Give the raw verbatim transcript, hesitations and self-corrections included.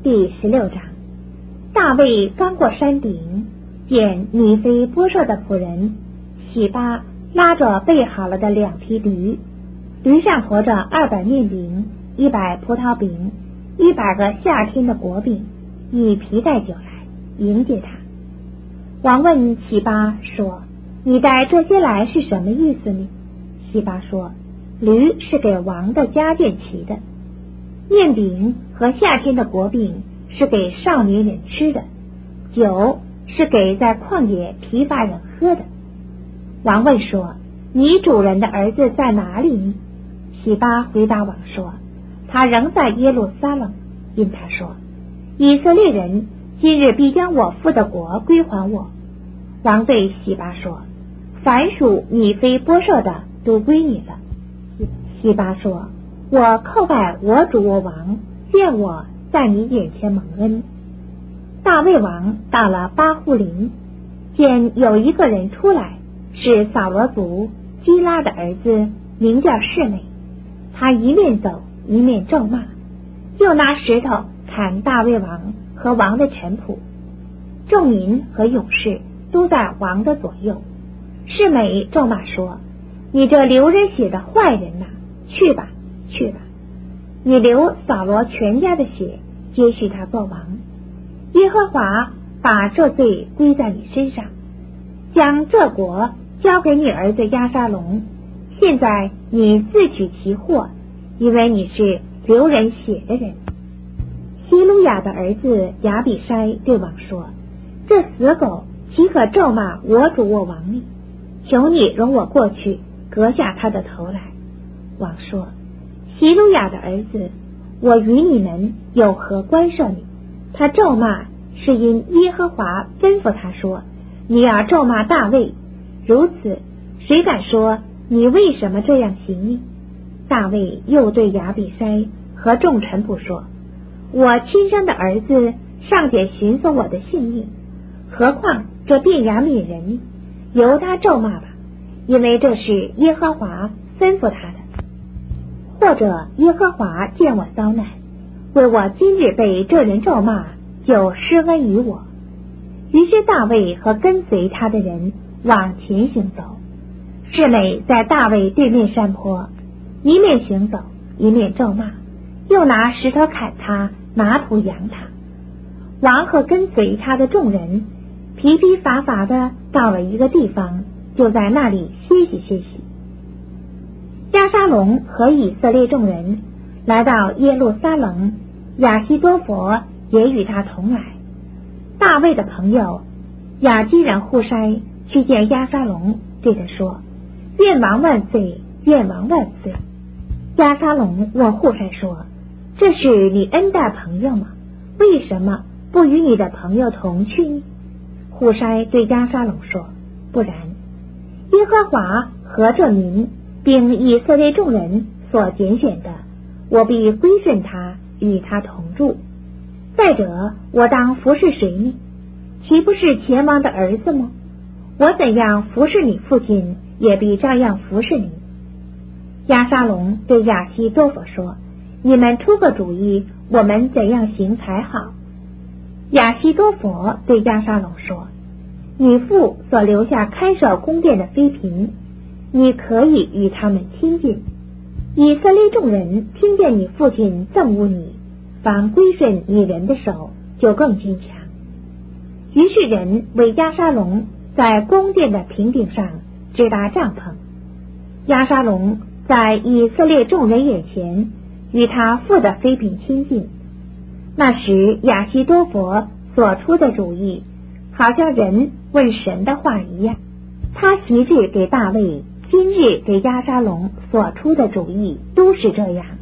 第十六章。大卫刚过山顶，见米非波设的仆人喜巴拉着备好了的两匹驴，驴上驮着二百面饼、一百葡萄饼、一百个夏天的果饼，以皮带酒来迎接他。王问喜巴说：你带这些来是什么意思呢？喜巴说：驴是给王的家眷骑的，面饼和夏天的果饼是给少年人吃的，酒是给在旷野疲乏人喝的。王问说：你主人的儿子在哪里呢？喜巴回答王说：他仍在耶路撒冷，因他说：以色列人今日必将我父的国归还我。王对喜巴说：凡属米非波设的都归你了。喜巴说：我叩拜我主我王，愿我在你眼前蒙恩。大卫王到了巴户林，见有一个人出来，是扫罗族基拉的儿子，名叫示每。他一面走一面咒骂，又拿石头砍大卫王和王的臣仆。众民和勇士都在王的左右。示每咒骂说：你这流人血的坏人哪，去吧去吧，你流扫罗全家的血，接续他做王。耶和华把这罪归在你身上，将这国交给你儿子押沙龙。现在你自取其祸，因为你是流人血的人。希鲁雅的儿子亚比筛对王说：这死狗岂可咒骂我主我王呢？求你容我过去，割下他的头来。王说：希鲁雅的儿子，我与你们有何关涉呢？他咒骂是因耶和华吩咐他说：你要咒骂大卫。如此，谁敢说你为什么这样行呢？大卫又对亚比筛和众臣仆说：我亲生的儿子尚且寻索我的性命，何况这便雅悯人呢？由他咒骂吧，因为这是耶和华吩咐他的。或者耶和华见我遭难，为我今日被这人咒骂，就施恩于我。于是大卫和跟随他的人往前行走。示每在大卫对面山坡，一面行走一面咒骂，又拿石头砍他，拿土扬他。王和跟随他的众人疲疲乏乏的到了一个地方，就在那里歇息歇息。押沙龙和以色列众人来到耶路撒冷，亚希多弗也与他同来。大卫的朋友亚基人户筛去见押沙龙，对他说：愿王万岁，愿王万岁。押沙龙问户筛说：这是你恩待朋友吗？为什么不与你的朋友同去呢？户筛对押沙龙说：不然，耶和华和这民并以色列众人所拣选的，我必归顺他，与他同住。再者，我当服侍谁呢？岂不是前王的儿子吗？我怎样服侍你父亲，也必照样服侍你。押沙龙对亚希多弗说：你们出个主意，我们怎样行才好？亚希多弗对押沙龙说：你父所留下看守宫殿的妃嫔，你可以与他们亲近。以色列众人听见你父亲憎恶你，反归顺你人的手，就更坚强。于是人为押沙龙在宫殿的平顶上支搭帐篷。押沙龙在以色列众人眼前与他父的妃嫔亲近。那时亚希多弗所出的主意，好像人问神的话一样。他昔日给大卫，今日给押沙龙所出的主意都是这样。